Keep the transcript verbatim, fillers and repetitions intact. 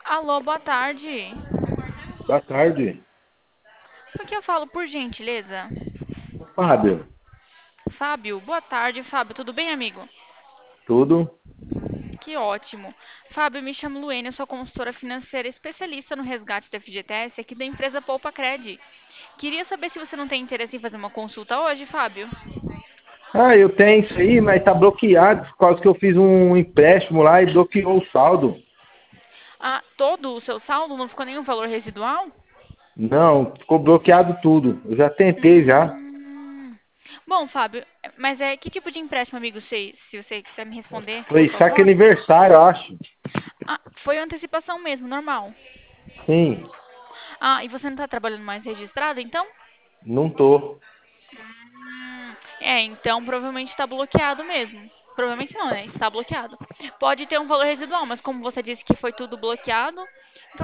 Alô, boa tarde. Boa tarde, Por que eu falo por gentileza? Fábio. Fábio, boa tarde, Fábio. Tudo bem, amigo? Tudo? Que ótimo. Fábio, me chamo Luênia, eu sou consultora financeira especialista no resgate do F G T S aqui da empresa Poupa Cred. Queria saber se você não tem interesse em fazer uma consulta hoje, Fábio. Ah, eu tenho isso aí, mas tá bloqueado por causa que eu fiz um empréstimo lá e bloqueou o saldo. Ah, todo o seu saldo não ficou nenhum valor residual? Não, ficou bloqueado tudo. Eu já tentei já. Hum. Bom, Fábio, mas é que tipo de empréstimo, amigo, se, se você quiser me responder, por Foi saque favor? aniversário, eu acho. Ah, foi antecipação mesmo, normal. Sim, Ah, e você não está trabalhando mais registrado, então? não tô. Hum, é, então provavelmente está bloqueado mesmo. Provavelmente não, né? Está bloqueado. Pode ter um valor residual, mas como você disse que foi tudo bloqueado,